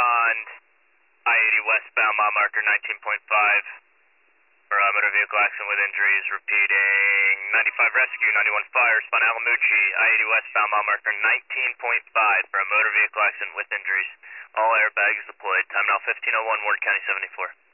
respond I-80 westbound, mile marker 19.5 for motor vehicle accident with injuries. Repeating 95 rescue, 91 fire, respond Alamucci, I-80 westbound, mile marker 19.5 for a motor vehicle accident with injuries. All airbags deployed. Time now 15:01, Ward County 74.